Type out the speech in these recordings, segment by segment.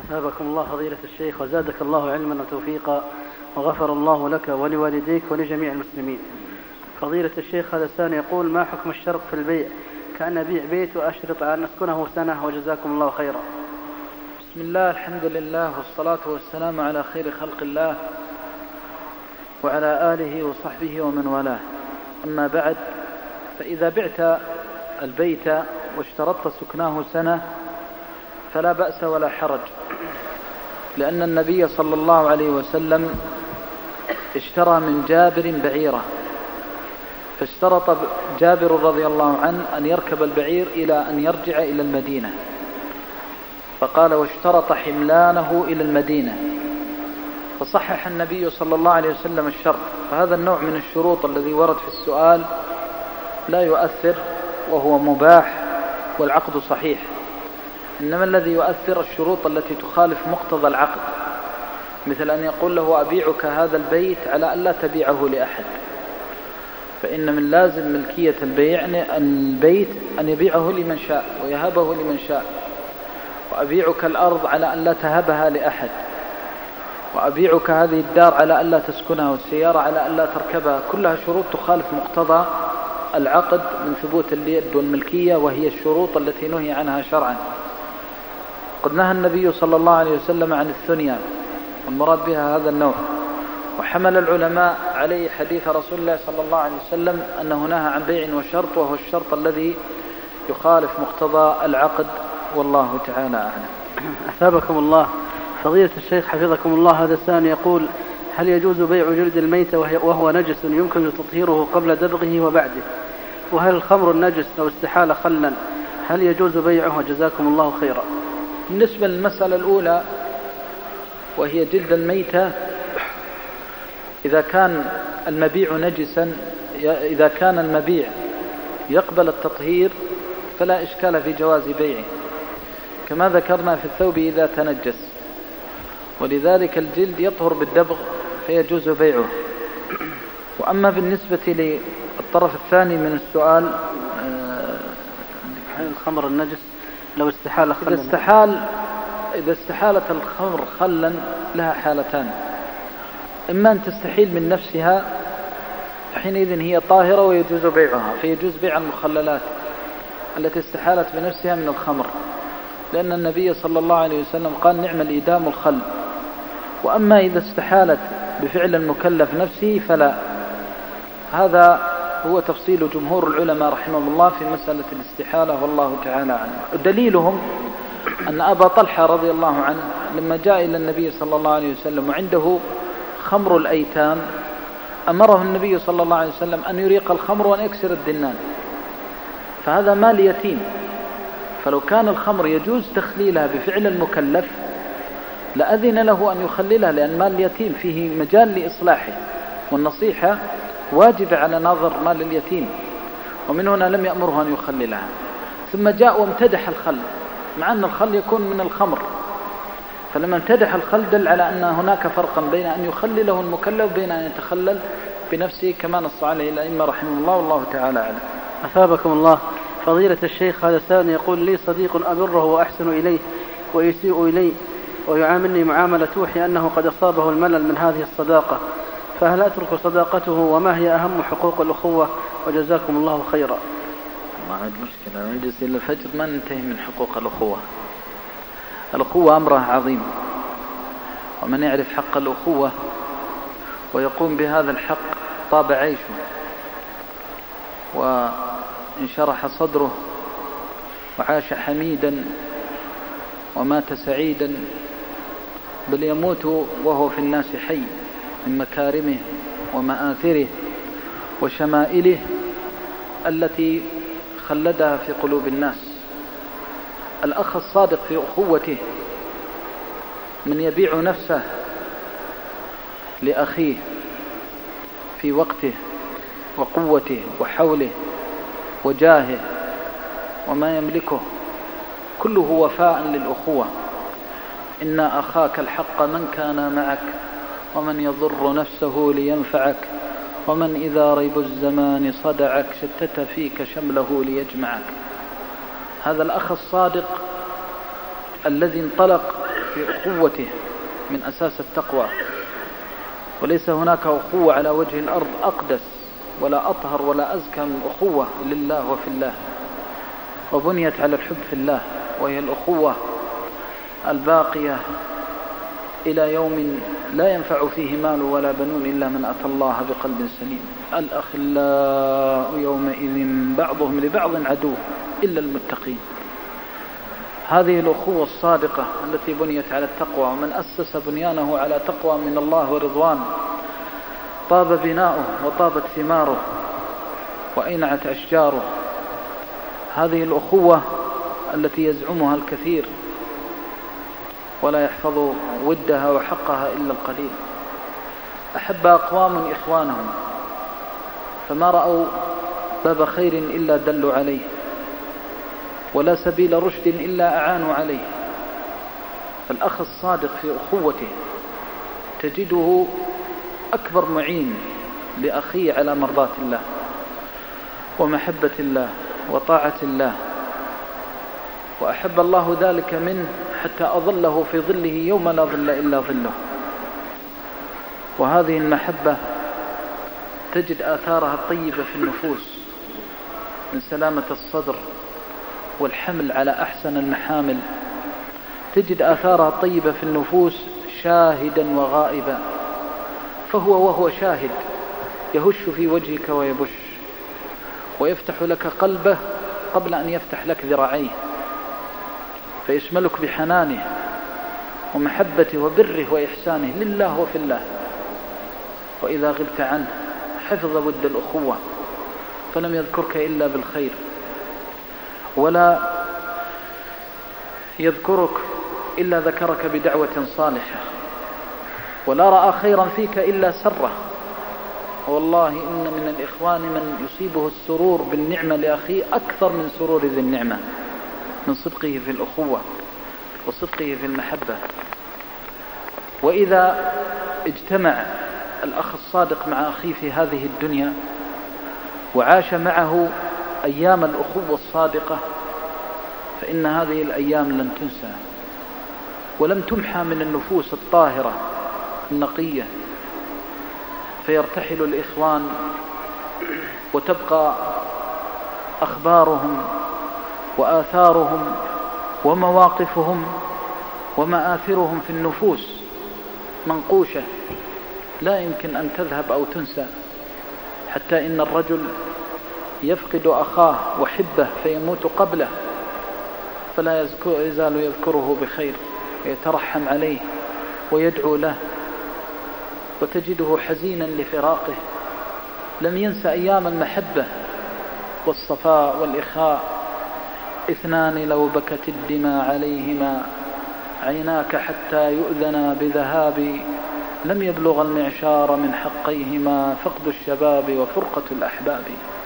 أثابكم الله فضيلة الشيخ وزادك الله علما وتوفيقا وغفر الله لك ولوالديك ولجميع المسلمين. فضيلة الشيخ هذا الثاني يقول: ما حكم الشرط في البيع؟ كأن أبيع بيت وأشرط على أن أسكنه سنة وجزاكم الله خيرا. بسم الله، الحمد لله، والصلاة والسلام على خير خلق الله وعلى آله وصحبه ومن والاه. أما بعد، فإذا بعت البيت واشترطت سكناه سنة فلا بأس ولا حرج، لأن النبي صلى الله عليه وسلم اشترى من جابر بعيرة، فاشترط جابر رضي الله عنه أن يركب البعير إلى أن يرجع إلى المدينة، فقال: واشترط حملانه إلى المدينة، فصحح النبي صلى الله عليه وسلم الشرط. فهذا النوع من الشروط الذي ورد في السؤال لا يؤثر وهو مباح والعقد صحيح، إنما الذي يؤثر الشروط التي تخالف مقتضى العقد، مثل أن يقول له: أبيعك هذا البيت على أن لا تبيعه لأحد، فإن من لازم ملكية البيت أن يبيعه لمن شاء ويهبه لمن شاء. وأبيعك الأرض على أن لا تهبها لأحد، وأبيعك هذه الدار على أن لا تسكنها، والسيارة على أن لا تركبها، كلها شروط تخالف مقتضى العقد من ثبوت اليد والملكية، وهي الشروط التي نهي عنها شرعا. قد نهى النبي صلى الله عليه وسلم عن الثنيا، والمراد بها هذا النوع، وحمل العلماء عليه حديث رسول الله صلى الله عليه وسلم أنه نهى عن بيع وشرط، وهو الشرط الذي يخالف مقتضى العقد، والله تعالى أعلم. أثابكم الله فضيلة الشيخ حفظكم الله، هذا الثاني يقول: هل يجوز بيع جلد الميت وهو نجس يمكن تطهيره قبل دبغه وبعده؟ وهل الخمر النجس لو استحال خلا هل يجوز بيعه؟ جزاكم الله خيرا. بالنسبة للمسألة الأولى وهي جلد الميتة، إذا كان المبيع نجسا، إذا كان المبيع يقبل التطهير فلا إشكال في جواز بيعه، كما ذكرنا في الثوب إذا تنجس، ولذلك الجلد يطهر بالدبغ فيجوز بيعه. وأما بالنسبة للطرف الثاني من السؤال، الخمر النجس لو استحال خلا، إذا استحالت الخمر خلا لها حالتان: إما أن تستحيل من نفسها، حينئذ هي طاهرة ويجوز بيعها، فيجوز بيع المخللات التي استحالت بنفسها من الخمر، لأن النبي صلى الله عليه وسلم قال: نعم الإدام الخل. وأما إذا استحالت بفعل المكلف نفسه فلا. هذا هو تفصيل جمهور العلماء رحمهم الله في مسألة الاستحالة، والله تعالى عنه. دليلهم أن أبا طلحة رضي الله عنه لما جاء إلى النبي صلى الله عليه وسلم وعنده خمر الأيتام، أمره النبي صلى الله عليه وسلم أن يريق الخمر وأن يكسر الدنان، فهذا مال يتيم، فلو كان الخمر يجوز تخليلها بفعل المكلف لأذن له أن يخللها، لأن مال اليتيم فيه مجال لإصلاحه، والنصيحة واجب على ناظر مال اليتيم، ومن هنا لم يأمره أن يخللها. ثم جاء وامتدح الخل، مع أن الخل يكون من الخمر، فلما امتدح الخل دل على أن هناك فرقا بين أن يخلله المكلف وبين أن يتخلل بنفسه، كما نص عليه الأئمة رحمه الله، والله تعالى أعلم. أثابكم الله فضيلة الشيخ، هذا الثاني يقول: لي صديق أبره وأحسن إليه ويسيء إلي ويعاملني معاملة توحي أنه قد أصابه الملل من هذه الصداقة، فهل أترك صداقته؟ وما هي أهم حقوق الأخوة؟ وجزاكم الله خيرا. ما عندي مشكلة، نجلس إلى الفجر ما ننتهي من حقوق الأخوة. الأخوة أمرها عظيم، ومن يعرف حق الأخوة ويقوم بهذا الحق طاب عيشه وانشرح صدره وعاش حميدا ومات سعيدا، بل يموت وهو في الناس حي من مكارمه ومآثره وشمائله التي خلدها في قلوب الناس. الأخ الصادق في أخوته من يبيع نفسه لأخيه في وقته وقوته وحوله وجاهه وما يملكه، كله وفاء للأخوة. إن أخاك الحق من كان معك، ومن يضر نفسه لينفعك، ومن إذا ريب الزمان صدعك شتت فيك شمله ليجمعك. هذا الأخ الصادق الذي انطلق في أخوته من أساس التقوى. وليس هناك أخوة على وجه الأرض أقدس ولا أطهر ولا أزكى من أخوة لله وفي الله، وبنيت على الحب في الله، وهي الأخوة الباقية إلى يوم لا ينفع فيه مال ولا بنون إلا من أتى الله بقلب سليم. الأخلاء يومئذ بعضهم لبعض عدو إلا المتقين. هذه الأخوة الصادقة التي بنيت على التقوى، ومن أسس بنيانه على تقوى من الله ورضوان طاب بناؤه وطابت ثماره وأينعت أشجاره. هذه الأخوة التي يزعمها الكثير ولا يحفظ ودها وحقها إلا القليل. أحب أقوام إخوانهم فما رأوا باب خير إلا دلوا عليه، ولا سبيل رشد إلا أعانوا عليه. فالأخ الصادق في أخوته تجده أكبر معين لأخيه على مرضاة الله ومحبة الله وطاعة الله، وأحب الله ذلك منه حتى أظله في ظله يوم لا ظل إلا ظله. وهذه المحبة تجد آثارها الطيبة في النفوس من سلامة الصدر والحمل على أحسن المحامل. تجد آثارها الطيبة في النفوس شاهدا وغائبا، وهو شاهد يهش في وجهك ويبش ويفتح لك قلبه قبل أن يفتح لك ذراعيه، فيشملك بحنانه ومحبته وبره وإحسانه لله وفي الله. وإذا غبت عنه حفظ ود الأخوة فلم يذكرك إلا بالخير، ولا يذكرك إلا ذكرك بدعوة صالحة، ولا رأى خيرا فيك إلا سره. والله إن من الإخوان من يصيبه السرور بالنعمة لأخيه أكثر من سرور ذي النعمة، من صدقه في الأخوة وصدقه في المحبة. وإذا اجتمع الأخ الصادق مع أخيه في هذه الدنيا وعاش معه أيام الأخوة الصادقة، فإن هذه الأيام لن تنسى ولم تمحى من النفوس الطاهرة النقية. فيرتحل الإخوان وتبقى أخبارهم وآثارهم ومواقفهم ومآثرهم في النفوس منقوشة لا يمكن أن تذهب أو تنسى، حتى إن الرجل يفقد أخاه وحبه فيموت قبله فلا يزال يذكره بخير ويترحم عليه ويدعو له، وتجده حزينا لفراقه لم ينسى أيام المحبة والصفاء والإخاء. اثنان لو بكت الدماء عليهما عيناك حتى يؤذنا بذهاب، لم يبلغ المعشار من حقيهما فقد الشباب وفرقة الأحباب.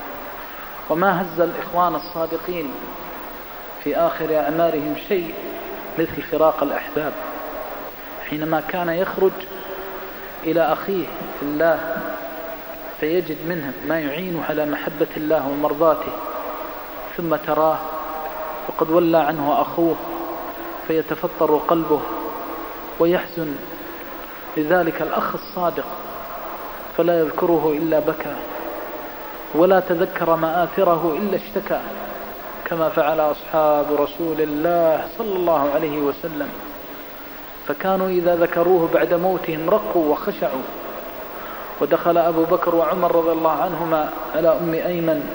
وما هز الإخوان الصادقين في آخر أعمارهم شيء مثل فراق الأحباب، حينما كان يخرج إلى أخيه في الله فيجد منه ما يعين على محبة الله ومرضاته، ثم تراه وقد ولى عنه أخوه فيتفطر قلبه ويحزن. لذلك الأخ الصادق فلا يذكره إلا بكى، ولا تذكر مآثره إلا اشتكى، كما فعل أصحاب رسول الله صلى الله عليه وسلم، فكانوا إذا ذكروه بعد موتهم رقوا وخشعوا. ودخل أبو بكر وعمر رضي الله عنهما على أم أيمن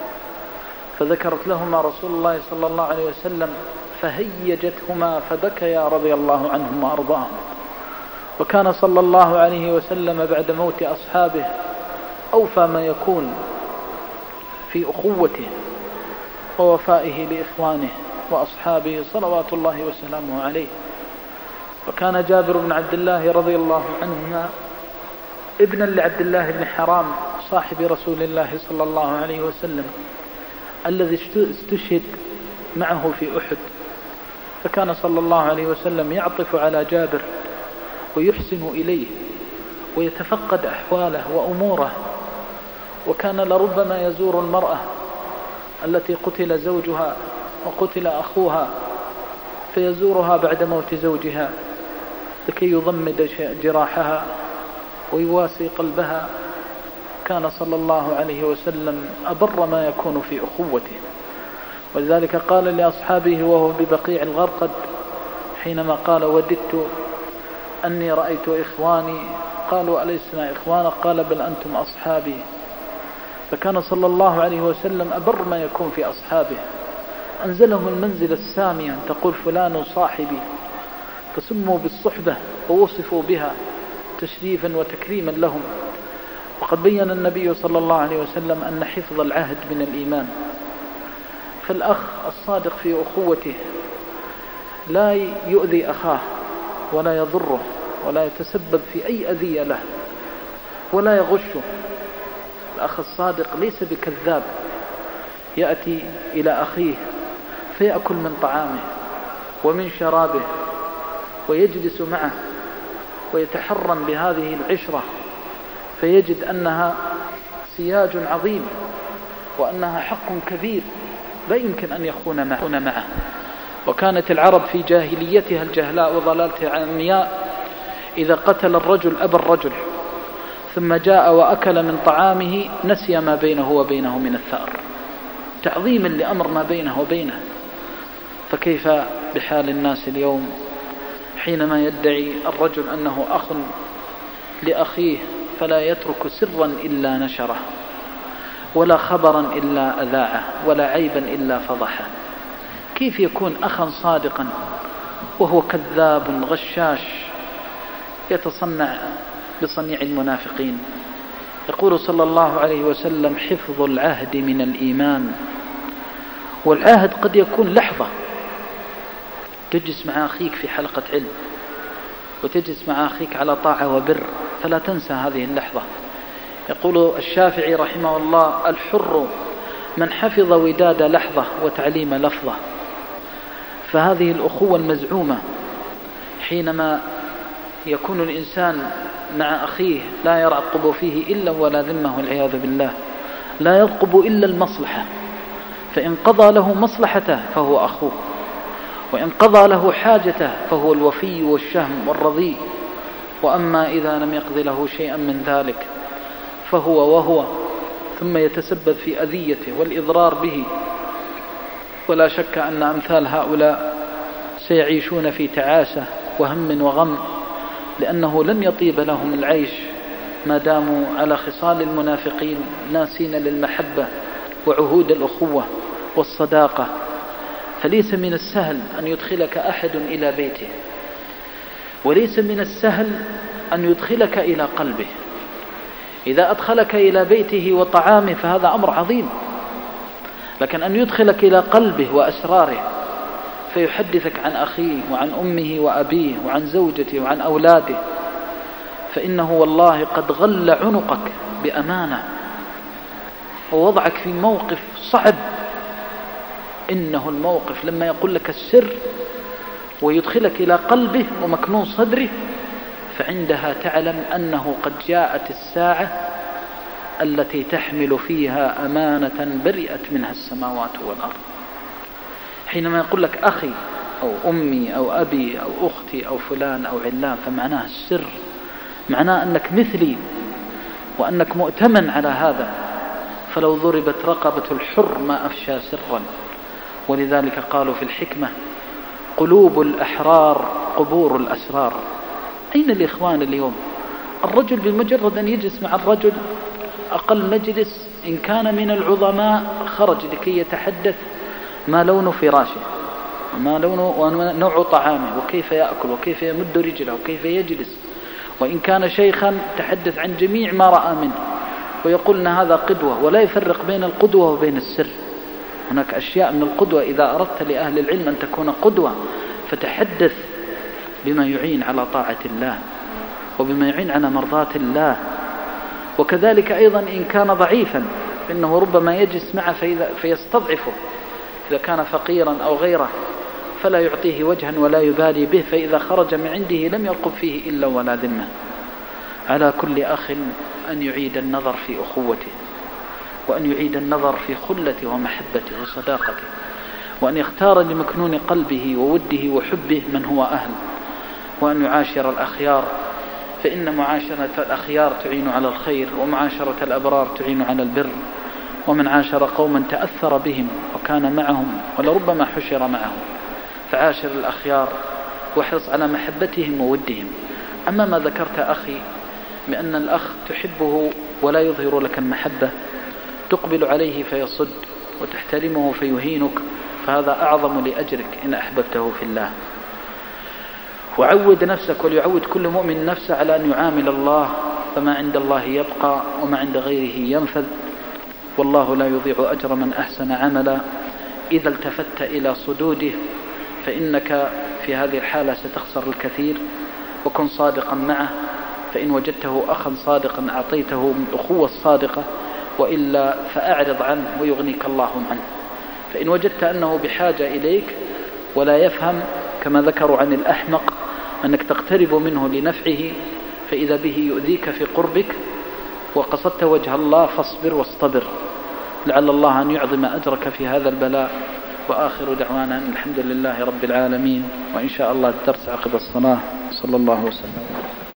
فذكرت لهما رسول الله صلى الله عليه وسلم فهيجتهما فبكيا رضي الله عنهم وأرضاهم. وكان صلى الله عليه وسلم بعد موت أصحابه أوفى ما يكون في أخوته ووفائه لإخوانه وأصحابه صلوات الله وسلامه عليه. وكان جابر بن عبد الله رضي الله عنهما ابنا لعبد الله بن حرام صاحب رسول الله صلى الله عليه وسلم الذي استشهد معه في أحد، فكان صلى الله عليه وسلم يعطف على جابر ويحسن إليه ويتفقد أحواله وأموره. وكان لربما يزور المرأة التي قتل زوجها وقتل أخوها فيزورها بعد موت زوجها لكي يضمد جراحها ويواسي قلبها. كان صلى الله عليه وسلم أبر ما يكون في أخوته، ولذلك قال لأصحابه وهو ببقيع الغرقد حينما قال: وددت أني رأيت إخواني، قالوا: أليسنا إخوانا؟ قال: بل أنتم أصحابي. فكان صلى الله عليه وسلم أبر ما يكون في أصحابه، أنزلهم المنزل السامي أن تقول فلان صاحبي، فسموا بالصحبة ووصفوا بها تشريفا وتكريما لهم. وقد بين النبي صلى الله عليه وسلم أن حفظ العهد من الإيمان، فالأخ الصادق في أخوته لا يؤذي أخاه ولا يضره ولا يتسبب في أي أذية له ولا يغشه. الأخ الصادق ليس بكذاب يأتي إلى أخيه فيأكل من طعامه ومن شرابه ويجلس معه ويتحرم بهذه العشرة، فيجد أنها سياج عظيم وأنها حق كبير لا يمكن أن يخون معه. وكانت العرب في جاهليتها الجهلاء وضلالتها العمياء إذا قتل الرجل أبا الرجل ثم جاء وأكل من طعامه نسي ما بينه وبينه من الثأر، تعظيما لأمر ما بينه وبينه. فكيف بحال الناس اليوم حينما يدعي الرجل أنه أخ لأخيه فلا يترك سرا إلا نشره، ولا خبرا إلا أذاعه، ولا عيبا إلا فضحه؟ كيف يكون أخا صادقا وهو كذاب غشاش يتصنع بصنيع المنافقين؟ يقول صلى الله عليه وسلم: حفظ العهد من الإيمان. والعهد قد يكون لحظة، تجلس مع أخيك في حلقة علم وتجلس مع أخيك على طاعة وبر، فلا تنسى هذه اللحظة. يقول الشافعي رحمه الله: الحر من حفظ وداد لحظة وتعليم لفظة. فهذه الأخوة المزعومة حينما يكون الإنسان مع أخيه لا يرقب فيه إلا ولا ذمة والعياذ بالله، لا يرقب إلا المصلحة، فإن قضى له مصلحته فهو أخوه، وإن قضى له حاجته فهو الوفي والشهم والرضي. وأما إذا لم يقضي له شيئا من ذلك فهو ثم يتسبب في أذيته والإضرار به. ولا شك أن أمثال هؤلاء سيعيشون في تعاسة وهم وغم، لأنه لن يطيب لهم العيش ما داموا على خصال المنافقين ناسين للمحبة وعهود الأخوة والصداقة. فليس من السهل أن يدخلك أحد إلى بيته، وليس من السهل أن يدخلك إلى قلبه. إذا أدخلك إلى بيته وطعامه فهذا أمر عظيم، لكن أن يدخلك إلى قلبه وأسراره فيحدثك عن أخيه وعن أمه وأبيه وعن زوجته وعن أولاده، فإنه والله قد غل عنقك بأمانة ووضعك في موقف صعب. إنه الموقف لما يقول لك السر ويدخلك إلى قلبه ومكنون صدره، فعندها تعلم أنه قد جاءت الساعة التي تحمل فيها أمانة برئت منها السماوات والأرض. حينما يقول لك أخي أو أمي أو أبي أو أختي أو فلان أو علان، فمعناه السر، معناه أنك مثلي وأنك مؤتمن على هذا. فلو ضربت رقبة الحر ما أفشى سرا. ولذلك قالوا في الحكمة: قلوب الأحرار قبور الأسرار. أين الإخوان اليوم؟ الرجل بمجرد أن يجلس مع الرجل أقل مجلس إن كان من العظماء خرج لكي يتحدث ما لون فراشه وما لونه ونوع طعامه وكيف يأكل وكيف يمد رجله وكيف يجلس، وإن كان شيخا تحدث عن جميع ما رأى منه ويقول أن هذا قدوة، ولا يفرق بين القدوة وبين السر. هناك أشياء من القدوة إذا أردت لأهل العلم أن تكون قدوة فتحدث بما يعين على طاعة الله وبما يعين على مرضاة الله. وكذلك أيضا إن كان ضعيفا فإنه ربما يجلس معه فيستضعفه، إذا كان فقيرا أو غيره فلا يعطيه وجها ولا يبالي به، فإذا خرج من عنده لم يرقب فيه إلا ولا ذمة. على كل أخ أن يعيد النظر في أخوته، وأن يعيد النظر في خلته ومحبته وصداقته، وأن يختار لمكنون قلبه ووده وحبه من هو أهل، وأن يعاشر الأخيار، فإن معاشرة الأخيار تعين على الخير، ومعاشرة الأبرار تعين على البر. ومن عاشر قوما تأثر بهم وكان معهم ولربما حشر معهم، فعاشر الأخيار واحرص على محبتهم وودهم. أما ما ذكرت أخي بأن الأخ تحبه ولا يظهر لك المحبة، تقبل عليه فيصد وتحترمه فيهينك، فهذا أعظم لأجرك إن أحببته في الله. وعود نفسك وليعود كل مؤمن نفسه على أن يعامل الله، فما عند الله يبقى وما عند غيره ينفذ، والله لا يضيع أجر من أحسن عملا. إذا التفت إلى صدوده فإنك في هذه الحالة ستخسر الكثير، وكن صادقا معه، فإن وجدته أخا صادقا أعطيته من الأخوة الصادقة، وإلا فأعرض عنه ويغنيك الله عنه. فإن وجدت أنه بحاجة إليك ولا يفهم كما ذكروا عن الأحمق أنك تقترب منه لنفعه، فإذا به يؤذيك في قربك وقصدت وجه الله فاصبر واصطبر، لعل الله أن يعظم أجرك في هذا البلاء. وآخر دعوانا الحمد لله رب العالمين، وإن شاء الله الدرس عقب الصلاة. صلى الله وسلم.